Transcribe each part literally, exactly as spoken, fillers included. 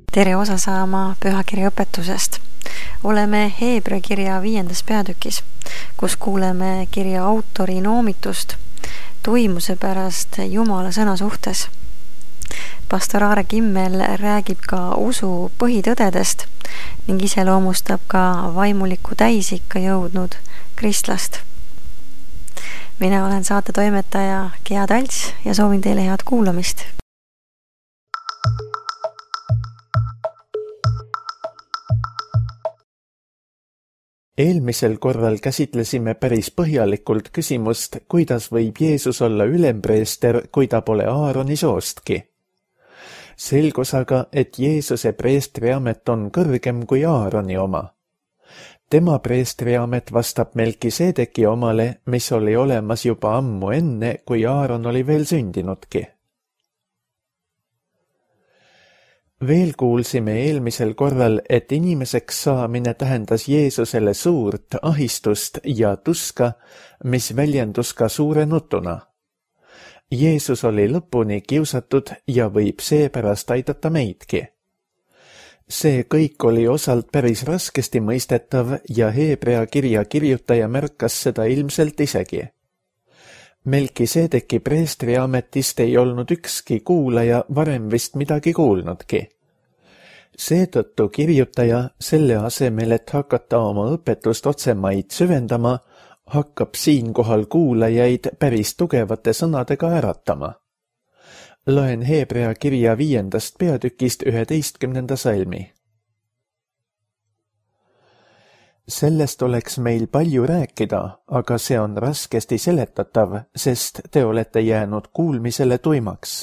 Tere osa saama pühakirja õpetusest. Oleme Heebrea kirja viiendas peatükis, kus kuuleme kirja autori noomitust tuimuse pärast Jumala sõna suhtes. Pastor Aare Kimmel räägib ka usu põhitõdedest ning iseloomustab ka vaimuliku täisikka jõudnud kristlast. Mina olen saate toimetaja Gea Talts ja soovin teile head kuulamist. Eelmisel korral käsitlesime päris põhjalikult küsimust, kuidas võib Jeesus olla ülempreester, kui ta pole Aaroni soostki. Selgus aga, et Jeesuse preestriamet on kõrgem kui Aaroni oma. Tema preestriamet vastab Melkisedeki omale, mis oli olemas juba ammu enne, kui Aaron oli veel sündinudki. Veel kuulsime eelmisel korral, et inimeseks saamine tähendas Jeesusele suurt ahistust ja tuska, mis väljendus ka suure nutuna. Jeesus oli lõpuni kiusatud ja võib seepärast aidata meidki. See kõik oli osalt päris raskesti mõistetav ja Heebrea kirja kirjutaja märkas seda ilmselt isegi. Melkisedeki preestriametist ei olnud ükski kuulaja varem vist midagi kuulnudki. Seetõttu kirjutaja selle asemel, et hakata oma õpetust otsemaid süvendama, hakkab siinkohal kuulajaid päris tugevate sõnadega äratama. Loen Heebrea kirja viiendast peatükist üheteistkümnenda salmi. Sellest oleks meil palju rääkida, aga see on raskesti seletatav, sest te olete jäänud kuulmisele tuimaks.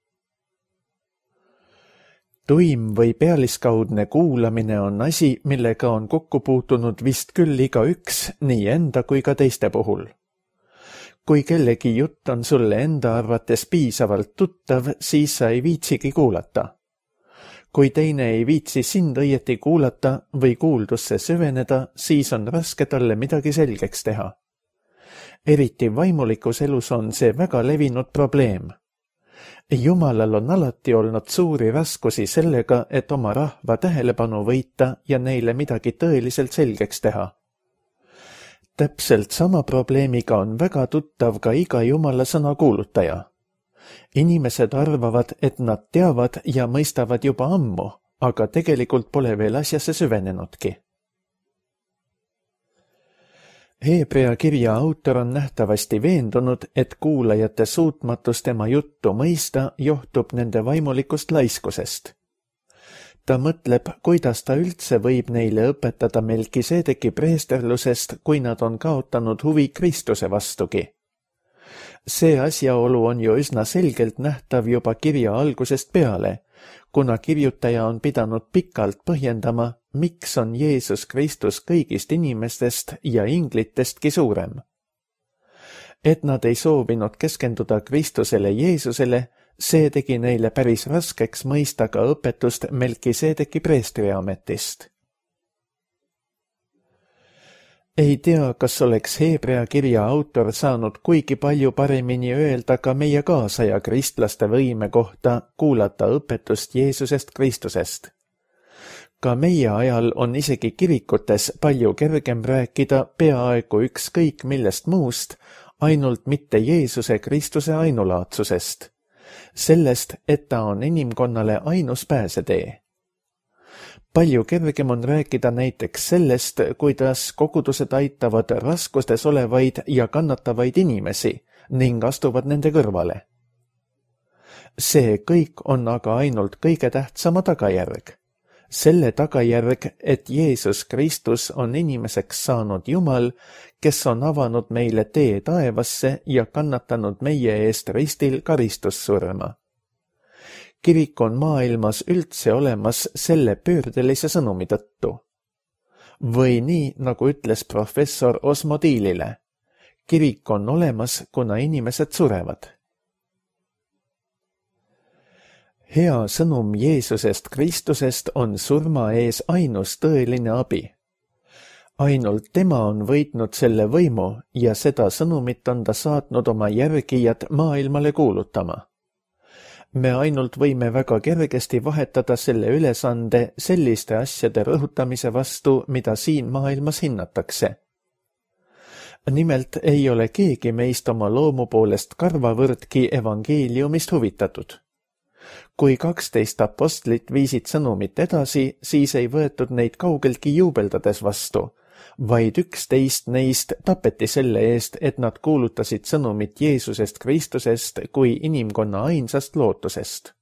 Tuim või pealiskaudne kuulamine on asi, millega on kokku puutunud vist küll igaüks, nii enda kui ka teiste puhul. Kui kellegi jutt on sulle enda arvates piisavalt tuttav, siis sa ei viitsigi kuulata. Kui teine ei viitsi sind õieti kuulata või kuuldusse süveneda, siis on raske talle midagi selgeks teha. Eriti vaimulikus elus on see väga levinud probleem. Jumalal on alati olnud suuri raskusi sellega, et oma rahva tähelepanu võita ja neile midagi tõeliselt selgeks teha. Täpselt sama probleemiga on väga tuttav ka iga Jumala sõna kuulutaja. Inimesed arvavad, et nad teavad ja mõistavad juba ammu, aga tegelikult pole veel asjasse süvenenudki. Heebrea kirja autor on nähtavasti veendunud, et kuulajate suutmatus tema juttu mõista johtub nende vaimulikust laiskusest. Ta mõtleb, kuidas ta üldse võib neile õpetada Melkisedeki preesterlusest, kui nad on kaotanud huvi Kristuse vastugi. See asjaolu on ju üsna selgelt nähtav juba kirja algusest peale, kuna kirjutaja on pidanud pikalt põhjendama, miks on Jeesus Kristus kõigist inimestest ja inglitestki suurem. Et nad ei soovinud keskenduda Kristusele Jeesusele, see tegi neile päris raskeks mõista ka õpetust Melkisedeki preestriametist. Ei tea, kas oleks Heebrea kirja autor saanud kuigi palju paremini öelda ka meie kaasaja kristlaste võime kohta kuulata õpetust Jeesusest Kristusest. Ka meie ajal on isegi kirikutes palju kergem rääkida peaaegu ükskõik millest muust, ainult mitte Jeesuse Kristuse ainulaadsusest. Sellest, et ta on inimkonnale ainus pääsetee. Palju kergem on rääkida näiteks sellest, kuidas kogudused aitavad raskustes olevaid ja kannatavaid inimesi ning astuvad nende kõrvale. See kõik on aga ainult kõige tähtsama tagajärg. Selle tagajärg, et Jeesus Kristus on inimeseks saanud Jumal, kes on avanud meile tee taevasse ja kannatanud meie eest ristil karistussurma. Kirik on maailmas üldse olemas selle pöördelise sõnumi tõttu. Või nii, nagu ütles professor Osmodiilile, kirik on olemas, kuna inimesed surevad. Hea sõnum Jeesusest Kristusest on surma ees ainus tõeline abi. Ainult tema on võitnud selle võimu ja seda sõnumit on ta saatnud oma järgijad maailmale kuulutama. me ainult võime väga kergesti vahetada selle ülesande selliste asjade rõhutamise vastu, mida siin maailmas hinnatakse. Nimelt ei ole keegi meist oma loomu poolest karvavõrdki evangeeliumist huvitatud. Kui kaksteist apostlit viisid sõnumit edasi, siis ei võetud neid kaugeltki juubeldades vastu, vaid üksteist neist tapeti selle eest, et nad kuulutasid sõnumit Jeesusest Kristusest kui inimkonna ainsast lootusest.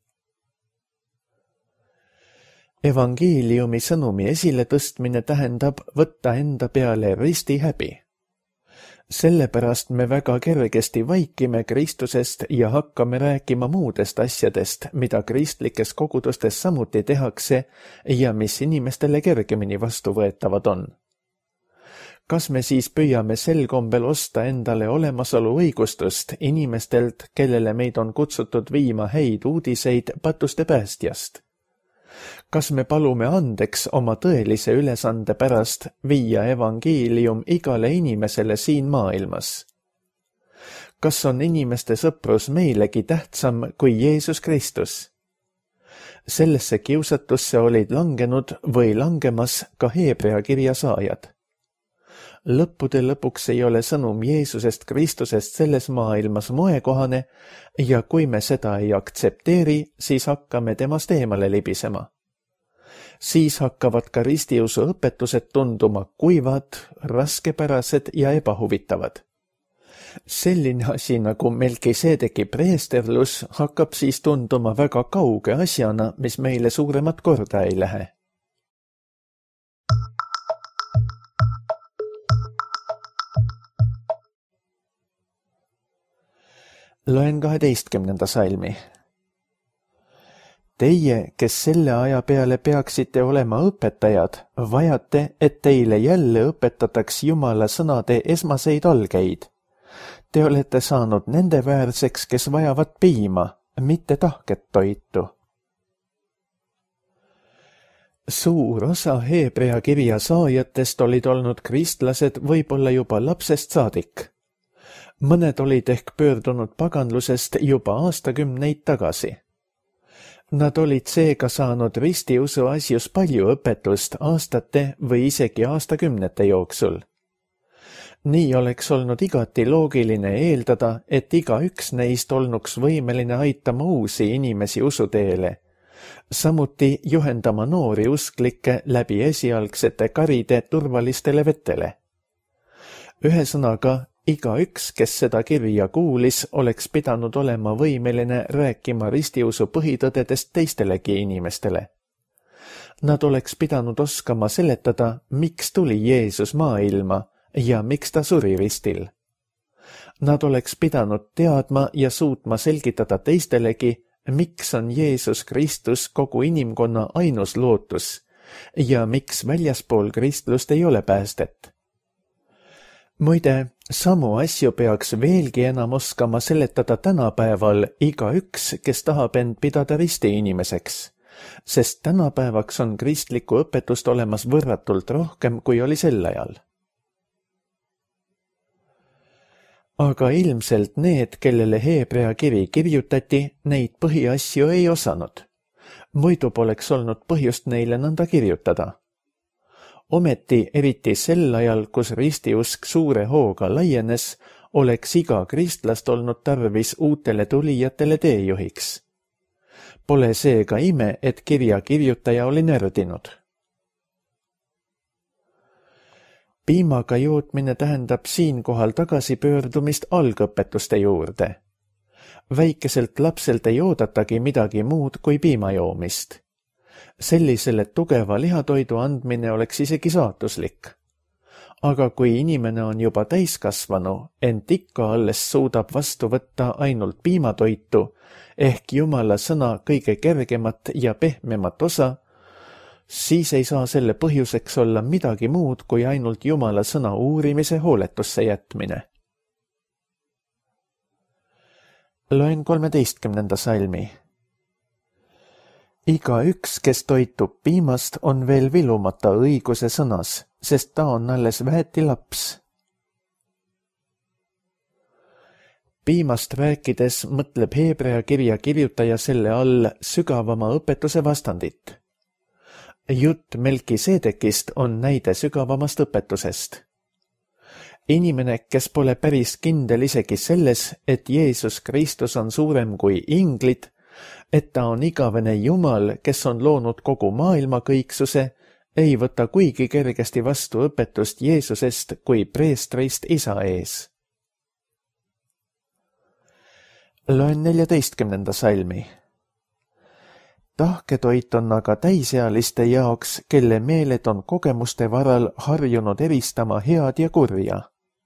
Evangeeliumi sõnumi esiletõstmine tähendab võtta enda peale risti häbi. Sellepärast me väga kergesti vaikime Kristusest ja hakkame rääkima muudest asjadest, mida kristlikes kogudustes samuti tehakse ja mis inimestele kergemini vastuvõetavad on. Kas me siis püüame sel kombel osta endale olemasolu õigustust inimestelt, kellele meid on kutsutud viima häid uudiseid patuste päästjast? Kas me palume andeks oma tõelise ülesande pärast viia evangeelium igale inimesele siin maailmas? Kas on inimeste sõprus meilegi tähtsam kui Jeesus Kristus? Sellesse kiusatusse olid langenud või langemas ka Hebrea kirja saajad. Lõppude lõpuks ei ole sõnum Jeesusest Kristusest selles maailmas moekohane ja kui me seda ei aktsepteeri, siis hakkame temast eemale libisema. Siis hakkavad ka ristiusu õpetused tunduma kuivad, raskepärased ja ebahuvitavad. Selline asi nagu Melkisedeki preesterlus hakkab siis tunduma väga kauge asjana, mis meile suuremat korda ei lähe. Loen kaheteistkümnenda salmi. Teie, kes selle aja peale peaksite olema õpetajad, vajate, et teile jälle õpetataks Jumala sõnade esmaseid algeid. Te olete saanud nende väärseks, kes vajavad piima, mitte tahket toitu. Suur osa Hebrea kirja saajatest olid olnud kristlased võib-olla juba lapsest saadik. Mõned olid ehk pöördunud paganlusest juba aastakümneid tagasi. Nad olid seega saanud ristiusu asjus palju õpetust aastate või isegi aastakümnete jooksul. Nii oleks olnud igati loogiline eeldada, et igaüks neist olnuks võimeline aitama uusi inimesi usuteele, samuti juhendama noori usklikke läbi esialgsete karide turvalistele vetele. Ühesõnaga, igaüks, kes seda kirja kuulis, oleks pidanud olema võimeline rääkima ristiusu põhitõdedest teistelegi inimestele. Nad oleks pidanud oskama seletada, miks tuli Jeesus maailma ja miks ta suri ristil. Nad oleks pidanud teadma ja suutma selgitada teistelegi, miks on Jeesus Kristus kogu inimkonna ainus lootus ja miks väljaspool kristlust ei ole päästet. Muide, samu asju peaks veelgi enam oskama seletada tänapäeval igaüks, kes tahab end pidada risti inimeseks, sest tänapäevaks on kristlikku õpetust olemas võrratult rohkem, kui oli sel ajal. Aga ilmselt need, kellele Hebrea kiri kirjutati, neid põhiasju ei osanud. Muidu poleks olnud põhjust neile nõnda kirjutada. Ometi, eriti sel ajal, kus ristiusk suure hooga laienes, oleks iga kristlast olnud tarvis uutele tulijatele teejuhiks. Pole seega ime, et kirja kirjutaja oli nördinud. Piimaga jootmine tähendab siinkohal tagasipöördumist algõpetuste juurde. Väikeselt lapselt ei oodatagi midagi muud kui piimajoomist. Sellisele tugeva lihatoidu andmine oleks isegi saatuslik. Aga kui inimene on juba täiskasvanu, ent ikka alles suudab vastu võtta ainult piimatoitu, ehk Jumala sõna kõige kergemat ja pehmemat osa, siis ei saa selle põhjuseks olla midagi muud kui ainult Jumala sõna uurimise hooletusse jätmine. Loen kolmeteistkümnenda salmi. Igaüks, kes toitub piimast, on veel vilumata õiguse sõnas, sest ta on alles väeti laps. Piimast rääkides mõtleb Hebrea kirja kirjutaja selle all sügavama õpetuse vastandit. Jutt Melkisedekist on näide sügavamast õpetusest. Inimene, kes pole päris kindel isegi selles, et Jeesus Kristus on suurem kui inglid, et ta on igavene Jumal, kes on loonud kogu maailma kõiksuse, ei võta kuigi kergesti vastu õpetust Jeesusest kui preestrist isa ees. Loen neljateistkümnenda salmi. Tahketoit on aga täisealiste jaoks, kelle meeled on kogemuste varal harjunud eristama head ja kurja.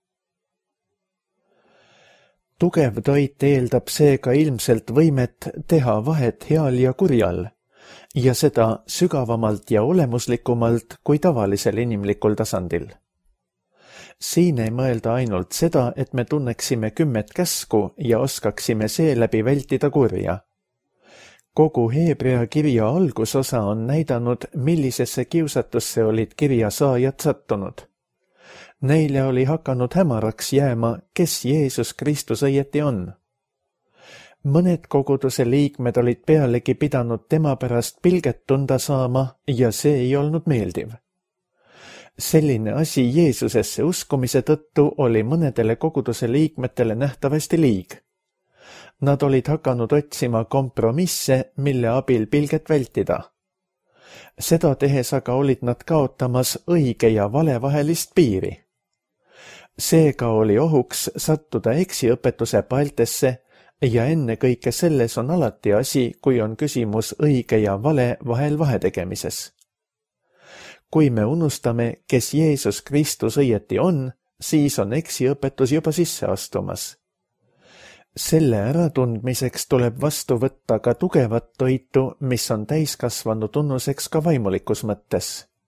Tugev toit eeldab seega ilmselt võimet teha vahet heal ja kurjal, ja seda sügavamalt ja olemuslikumalt kui tavalisel inimlikul tasandil. Siin ei mõelda ainult seda, et me tunneksime kümmet käsku ja oskaksime seeläbi vältida kurja. Kogu Hebrea kirja algusosa on näidanud, millisesse kiusatusse olid kirja saajad sattunud. Neile oli hakanud hämaraks jääma, kes Jeesus Kristus õieti on. Mõned koguduse liikmed olid pealegi pidanud tema pärast pilget tunda saama ja see ei olnud meeldiv. Selline asi Jeesusesse uskumise tõttu oli mõnedele koguduse liikmetele nähtavasti liig. Nad olid hakanud otsima kompromisse, mille abil pilget vältida. Seda tehes aga olid nad kaotamas õige ja vale vahelist piiri. Seega oli ohuks sattuda eksiõpetuse paeltesse ja ennekõike selles on alati asi, kui on küsimus õige ja vale vahel vahetegemises. Kui me unustame, kes Jeesus Kristus õieti on, siis on eksiõpetus juba sisse astumas. Selle äratundmiseks tuleb vastu võtta ka tugevat toitu, mis on täiskasvanu tunnuseks ka vaimulikus mõttes.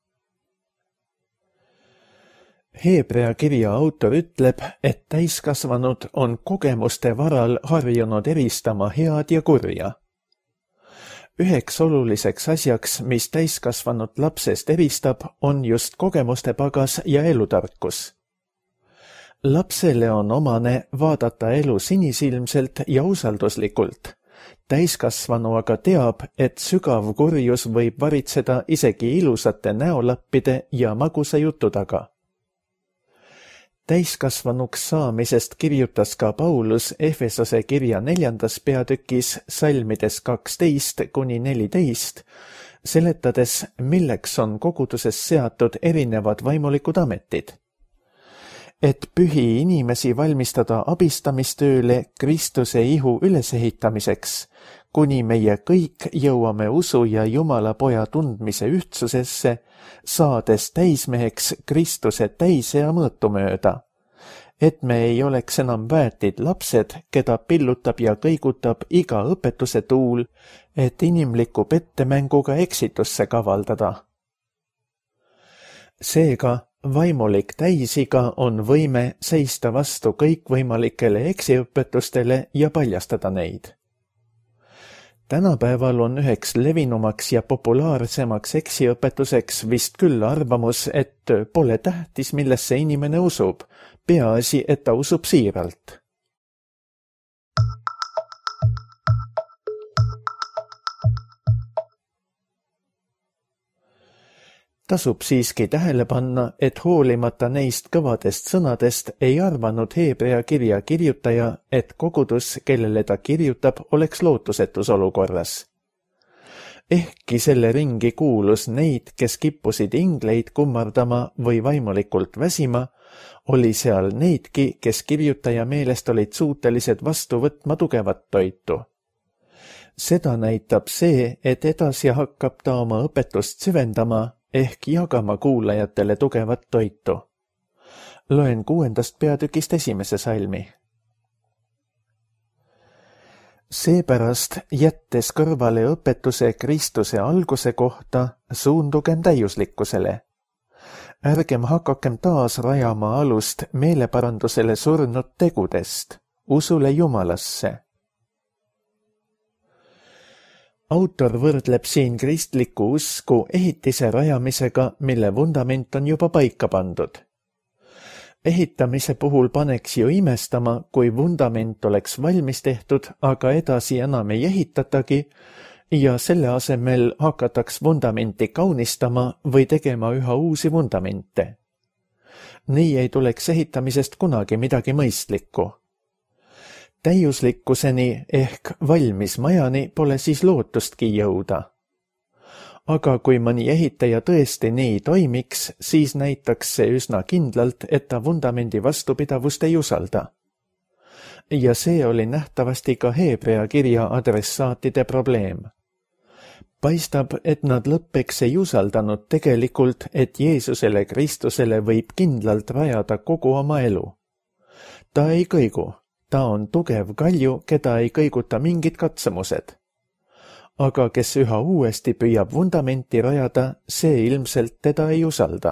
Hebrea kirja autor ütleb, et täiskasvanud on kogemuste varal harjunud eristama head ja kurja. Üheks oluliseks asjaks, mis täiskasvanud lapsest eristab, on just kogemuste pagas ja elutarkus. Lapsele on omane vaadata elu sinisilmselt ja usalduslikult. Täiskasvanu aga teab, et sügav kurjus võib varitseda isegi ilusate näolappide ja magusa jutu taga. Täiskasvanuks saamisest kirjutas ka Paulus Efesose kirja neljandas peatükis salmides kaksteist kuni neliteist, seletades, milleks on koguduses seatud erinevad vaimulikud ametid. Et pühi inimesi valmistada abistamistööle Kristuse ihu ülesehitamiseks, kuni meie kõik jõuame usu ja Jumala poja tundmise ühtsusesse, saades täismeheks Kristuse täisea mõõtu mööda, et me ei oleks enam väetid lapsed, keda pillutab ja kõigutab iga õpetuse tuul, et inimliku pettemänguga eksitusse kavaldada. Seega, vaimulik täisiga on võime seista vastu kõikvõimalikele eksiõpetustele ja paljastada neid. Tänapäeval on üheks levinumaks ja populaarsemaks eksiõpetuseks vist küll arvamus, et pole tähtis, millesse inimene usub, peaasi, et ta usub siiralt. Tasub siiski tähele panna, et hoolimata neist kõvadest sõnadest ei arvanud Hebrea kirja kirjutaja, et kogudus, kellele ta kirjutab, oleks lootusetus olukorras. Ehkki selle ringi kuulus neid, kes kippusid ingleid kummardama või vaimulikult väsima, oli seal neidki, kes kirjutaja meelest olid suutelised vastu võtma tugevat toitu. Seda näitab see, et edasi hakkab ta oma õpetust süvendama, ehk jagama kuulajatele tugevat toitu. Loen kuuendast peatükist esimese salmi. Seepärast, jättes kõrvale õpetuse Kristuse alguse kohta, suundugem täiuslikkusele. Ärgem hakakem taas rajama alust meeleparandusele surnud tegudest, usule Jumalasse. Autor võrdleb siin kristliku usku ehitise rajamisega, mille vundament on juba paika pandud. ehitamise puhul paneks ju imestama, kui vundament oleks valmis tehtud, aga edasi enam ei ehitatagi ja selle asemel hakataks vundamenti kaunistama või tegema üha uusi vundamente. Nii ei tuleks ehitamisest kunagi midagi mõistlikku. Täiuslikkuseni ehk valmis majani pole siis lootustki jõuda. Aga kui mõni ehitaja tõesti nii toimiks, siis näitaks see üsna kindlalt, et ta vundamendi vastupidavust ei usalda. Ja see oli nähtavasti ka Heebrea kirja adressaatide probleem. Paistab, et nad lõppeks ei usaldanud tegelikult, et Jeesusele Kristusele võib kindlalt rajada kogu oma elu. Ta ei kõigu, ta on tugev kalju, keda ei kõiguta mingid katsemused. Aga kes üha uuesti püüab vundamenti rajada, see ilmselt teda ei usalda.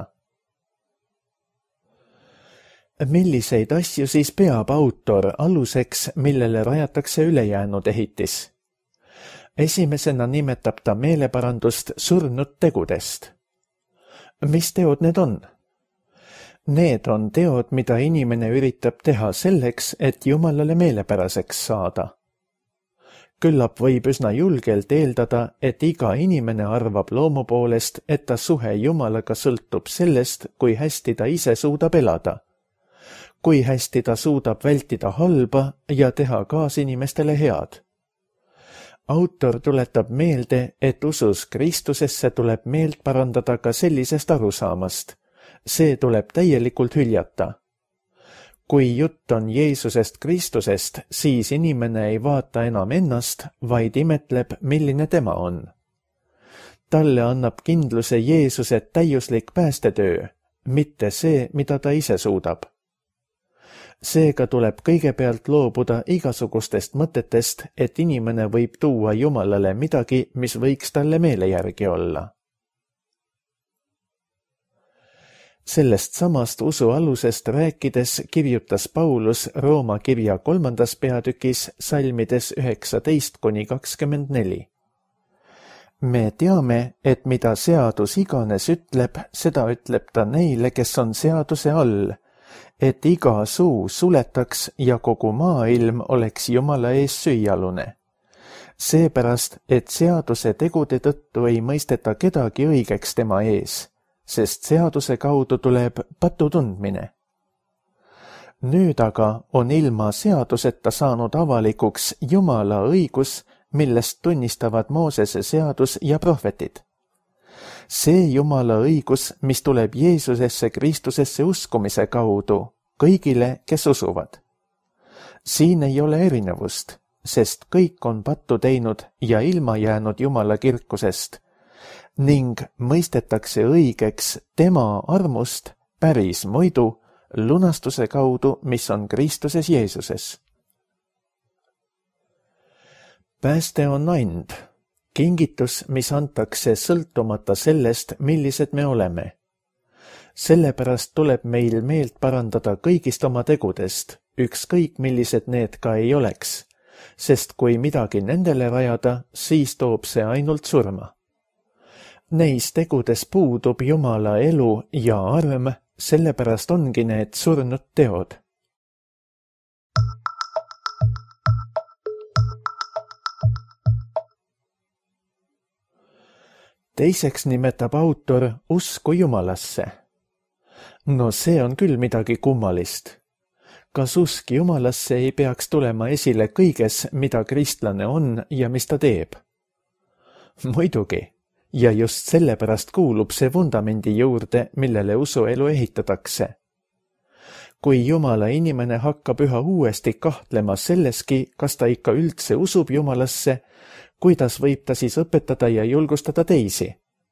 Milliseid asju siis peab autor aluseks, millele rajatakse ülejäänud ehitis? Esimesena nimetab ta meeleparandust surnud tegudest. Mis teod need on? Need on teod, mida inimene üritab teha selleks, et Jumalale meelepäraseks saada. Küllap võib üsna julgelt eeldada, et iga inimene arvab loomu poolest, et ta suhe Jumalaga sõltub sellest, kui hästi ta ise suudab elada. Kui hästi ta suudab vältida halba ja teha kaasinimestele head. Autor tuletab meelde, et usus Kristusesse tuleb meelt parandada ka sellisest arusaamast. See tuleb täielikult hüljata. Kui jutt on Jeesusest Kristusest, siis inimene ei vaata enam ennast, vaid imetleb, milline tema on. Talle annab kindluse Jeesuse täiuslik päästetöö, mitte see, mida ta ise suudab. Seega tuleb kõigepealt loobuda igasugustest mõtetest, et inimene võib tuua Jumalale midagi, mis võiks talle meele järgi olla. Sellest samast usu alusest rääkides kirjutas Paulus Rooma kirja kolmandas peatükis salmides üheksateist kuni kakskümmend neli. Me teame, et mida seadus iganes ütleb, seda ütleb ta neile, kes on seaduse all, et iga suu suletaks ja kogu maailm oleks Jumala ees süüalune. Seepärast, et seaduse tegude tõttu ei mõisteta kedagi õigeks tema ees, sest seaduse kaudu tuleb patu tundmine. Nüüd aga on ilma seaduseta saanud avalikuks Jumala õigus, millest tunnistavad Moosese seadus ja prohvetid. See Jumala õigus, mis tuleb Jeesusesse Kristusesse uskumise kaudu, kõigile, kes usuvad. Siin ei ole erinevust, sest kõik on pattu teinud ja ilma jäänud Jumala kirkusest, ning mõistetakse õigeks tema armust päris muidu lunastuse kaudu, mis on Kristuses Jeesuses. Pääste on and, kingitus, mis antakse sõltumata sellest, millised me oleme. Sellepärast tuleb meil meelt parandada kõigist oma tegudest, ükskõik millised need ka ei oleks, sest kui midagi nendele rajada, siis toob see ainult surma. Neis tegudes puudub Jumala elu ja arm, sellepärast ongi need surnud teod. Teiseks nimetab autor usku Jumalasse. No see on küll midagi kummalist. Kas usk Jumalasse ei peaks tulema esile kõiges, mida kristlane on ja mis ta teeb? Muidugi. Ja just sellepärast kuulub see vundamendi juurde, millele usuelu ehitatakse. Kui Jumala inimene hakkab üha uuesti kahtlema selleski, kas ta ikka üldse usub Jumalasse, kuidas võib ta siis õpetada ja julgustada teisi?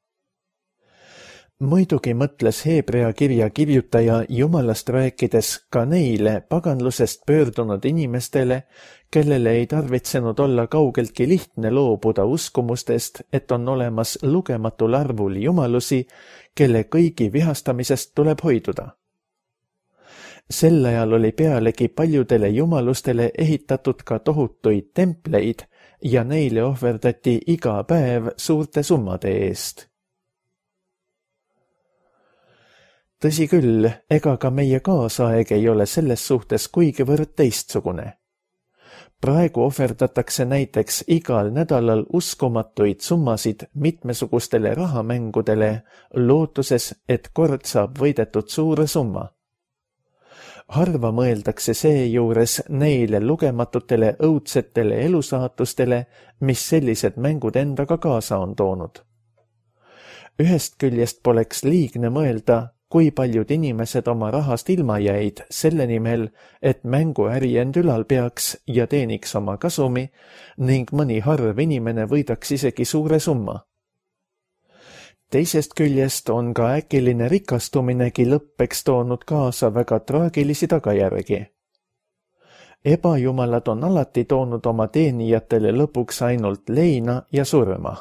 Muidugi mõtles Heebrea kirja kirjutaja Jumalast rääkides ka neile paganlusest pöördunud inimestele, kellele ei tarvitsenud olla kaugeltki lihtne loobuda uskumustest, et on olemas lugematul arvul jumalusi, kelle kõigi vihastamisest tuleb hoiduda. Sel ajal oli pealegi paljudele jumalustele ehitatud ka tohutuid templeid ja neile ohverdati iga päev suurte summade eest. Tõsi küll, ega ka meie kaasaeg ei ole selles suhtes kuigivõrd teistsugune. Praegu ohverdatakse näiteks igal nädalal uskumatuid summasid mitmesugustele rahamängudele, lootuses, et kord saab võidetud suure summa. Harva mõeldakse seejuures neile lugematutele õudsetele elusaatustele, mis sellised mängud endaga kaasa on toonud. Ühest küljest poleks liigne mõelda, kui paljud inimesed oma rahast ilma jäid selle nimel, et mänguäri end ülal peaks ja teeniks oma kasumi ning mõni harv inimene võidaks isegi suure summa. Teisest küljest on ka äkiline rikastuminegi lõppeks toonud kaasa väga traagilisi tagajärgi. Ebajumalad on alati toonud oma teenijatele lõpuks ainult leina ja surma.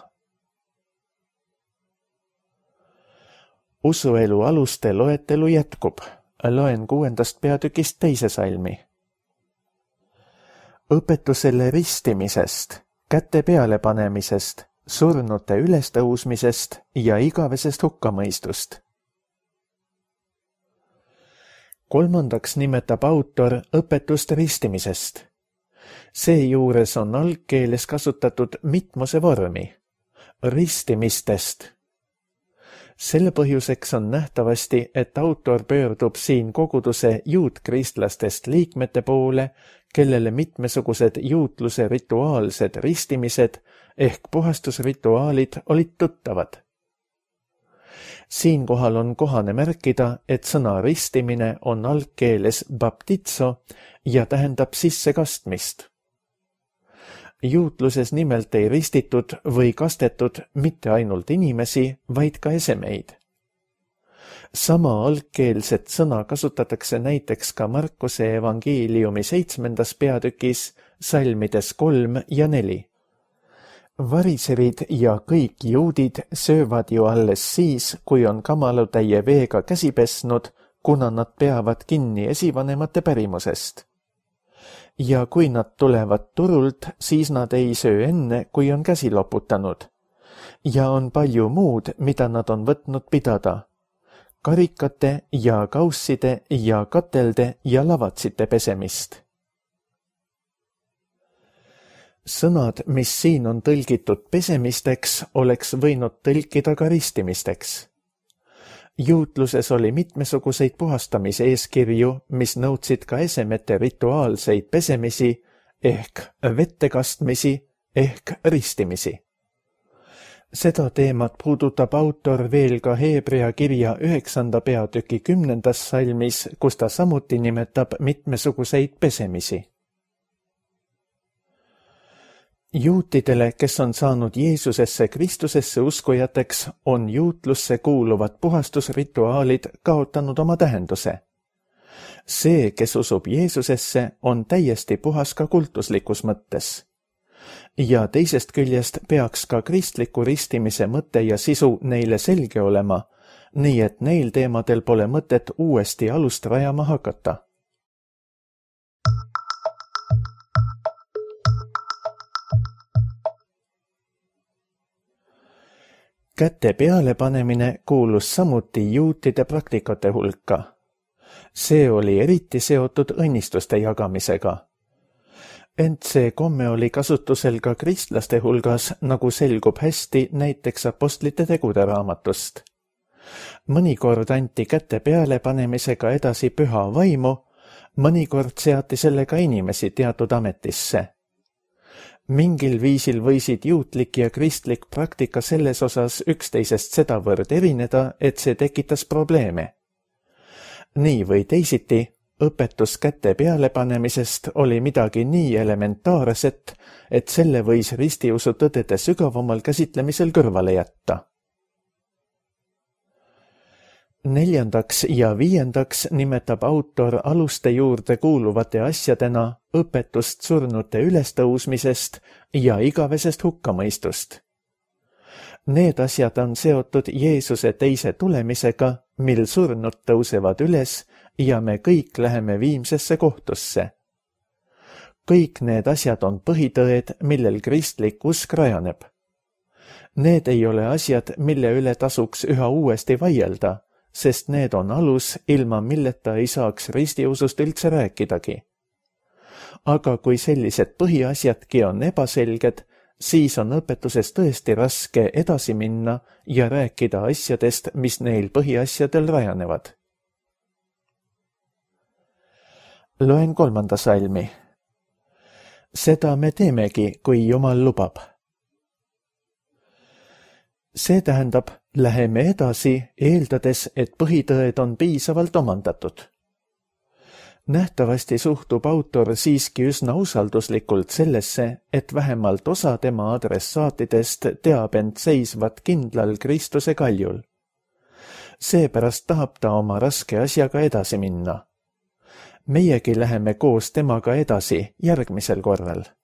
Usuelu aluste loetelu jätkub. Loen kuuendast peatükist teise salmi. Õpetusele ristimisest, käte peale panemisest, surnute ülestõusmisest ja igavesest hukkamõistust. Kolmandaks nimetab autor õpetust ristimisest. Seejuures on algkeeles kasutatud mitmuse vormi, ristimistest. Selle põhjuseks on nähtavasti, et autor pöördub siin koguduse juutkristlastest liikmete poole, kellele mitmesugused juutluse rituaalsed ristimised ehk puhastusrituaalid olid tuttavad. Siinkohal on kohane märkida, et sõna ristimine on algkeeles baptizo ja tähendab sissekastmist. Juutluses nimelt ei ristitud või kastetud mitte ainult inimesi, vaid ka esemeid. Sama algkeelset sõna kasutatakse näiteks ka Markuse evangeeliumi seitsmendas peatükis, salmides kolm ja neli. Variserid ja kõik juudid söövad ju alles siis, kui on kamalutäie veega käsi pesnud, kuna nad peavad kinni esivanemate pärimusest. Ja kui nad tulevad turult, siis nad ei söö enne, kui on käsi loputanud. Ja on palju muud, mida nad on võtnud pidada. Karikate ja kausside ja katelde ja lavatsite pesemist. Sõnad, mis siin on tõlgitud pesemisteks, oleks võinud tõlkida ka ristimisteks. Juutluses oli mitmesuguseid puhastamise eeskirju, mis nõudsid ka esemete rituaalseid pesemisi ehk vettekastmisi ehk ristimisi. Seda teemat puudutab autor veel ka Heebrea kirja üheksanda peatüki kümnendas salmis, kus ta samuti nimetab mitmesuguseid pesemisi. Juutidele, kes on saanud Jeesusesse Kristusesse uskujateks, on juutlusse kuuluvad puhastusrituaalid kaotanud oma tähenduse. See, kes usub Jeesusesse, on täiesti puhas ka kultuslikus mõttes. Ja teisest küljest peaks ka kristliku ristimise mõte ja sisu neile selge olema, nii et neil teemadel pole mõtet uuesti alust rajama hakata. Käte peale panemine kuulus samuti juutide praktikate hulka. See oli eriti seotud õnnistuste jagamisega. Ent see komme oli kasutusel ka kristlaste hulgas, nagu selgub hästi näiteks apostlite tegude raamatust. Mõnikord anti käte peale panemisega edasi püha vaimu, mõnikord seati sellega inimesi teatud ametisse. Mingil viisil võisid juutlik ja kristlik praktika selles osas üksteisest sedavõrd erineda, et see tekitas probleeme. Nii või teisiti, õpetus käte peale panemisest oli midagi nii elementaarset, et selle võis ristiusu tõdede sügavamal käsitlemisel kõrvale jätta. Neljandaks ja viiendaks nimetab autor aluste juurde kuuluvate asjadena õpetust surnute ülestõusmisest ja igavesest hukkamõistust. Need asjad on seotud Jeesuse teise tulemisega, mil surnud tõusevad üles ja me kõik läheme viimsesse kohtusse. Kõik need asjad on põhitõed, millel kristlik usk rajaneb. Need ei ole asjad, mille üle tasuks üha uuesti vaielda, sest need on alus, ilma milleta ei saaks ristiusust üldse rääkidagi. Aga kui sellised põhiasjadki on ebaselged, siis on õpetuses tõesti raske edasi minna ja rääkida asjadest, mis neil põhiasjadel rajanevad. Loen kolmanda salmi. Seda me teemegi, kui Jumal lubab. See tähendab, läheme edasi, eeldades, et põhitõed on piisavalt omandatud. Nähtavasti suhtub autor siiski üsna usalduslikult sellesse, et vähemalt osa tema adressaatidest teab end seisvat kindlal Kristuse kaljul. Seepärast tahab ta oma raske asjaga edasi minna. Meiegi läheme koos temaga edasi järgmisel korral.